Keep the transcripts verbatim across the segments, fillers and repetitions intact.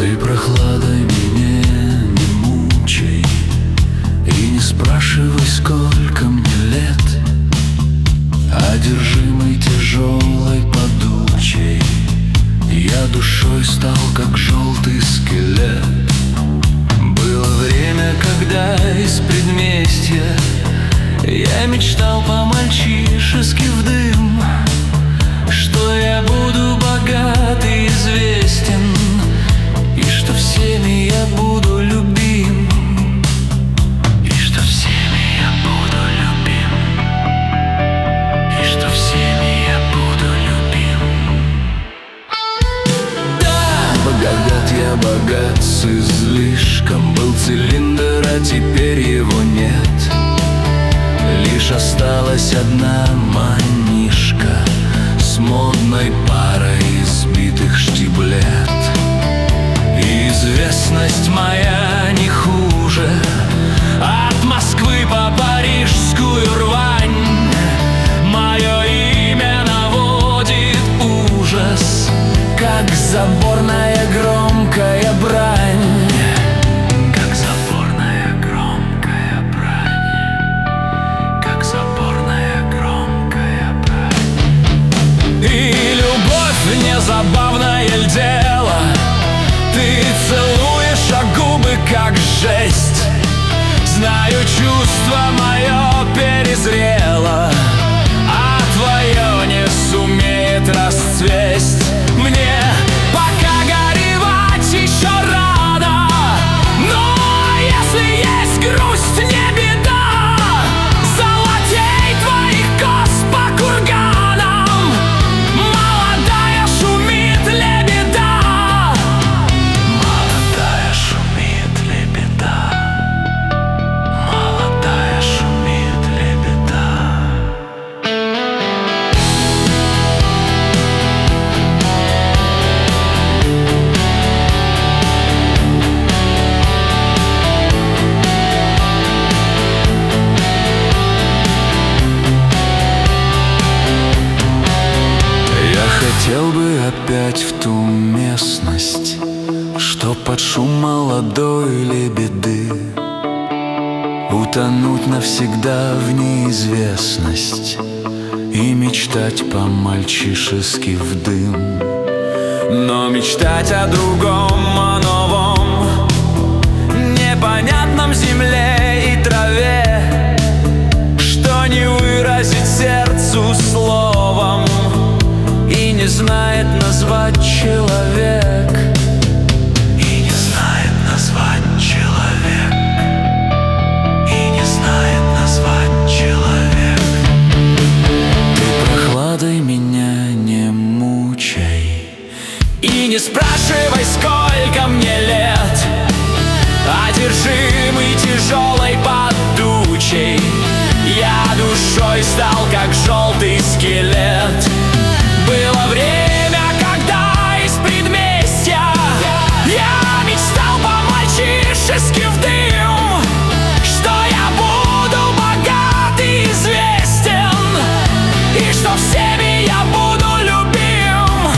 Ты прохладой меня не мучай и не спрашивай, сколько мне лет. Одержимый тяжелой подучей, я душой стал, как желтый скелет. Было время, когда из предместья я мечтал по-мальчишески в дым, что я буду богат и известен, и что всеми я буду любим, и что всеми я буду любим, и что всеми я буду любим. Да, богат я, богат с излишком. Был цилиндр, а теперь его нет. Лишь осталась одна манишка с модной парой избитых штиблет. И известность моя не хуже от Москвы по парижскую рвань. Мое имя наводит ужас, как заборная громкая брань. Как заборная громкая брань. Как заборная громкая брань. И любовь не забавное ль дело? Ты целуешь, а губы как жесть. Знаю, чувство мое перезрело, а твое не сумеет расцвесть. Мне пока горевать еще рано, но если есть грусть, не беда. Золотей твоих коз по курганам, молодая шумит лебеда. Молодая шумит лебеда. Молодая шумит лебеда. Хотел бы опять в ту местность, что под шум молодой лебеды, утонуть навсегда в неизвестность и мечтать по-мальчишески в дым. Но мечтать о другом, о новом, непонятном земле и траве, что не выразить сердцу словом и не знает назвать человек. И не знает назвать человек. И не знает назвать человек. Ты прохладой меня не мучай и не спрашивай, сколько мне лет. Одержимый тяжелой подучей, я душой стал, как желтый скелет. Было время, когда из предместья я мечтал по-мальчишески в дым, что я буду богат и известен, и что всеми я буду любим.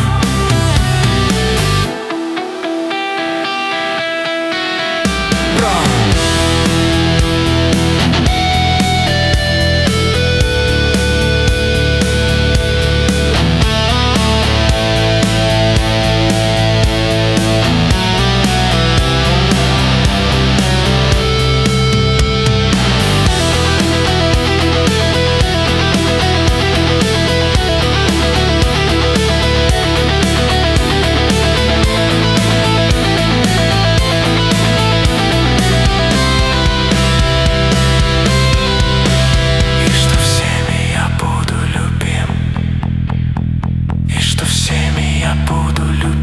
Бро. Всеми я буду любить.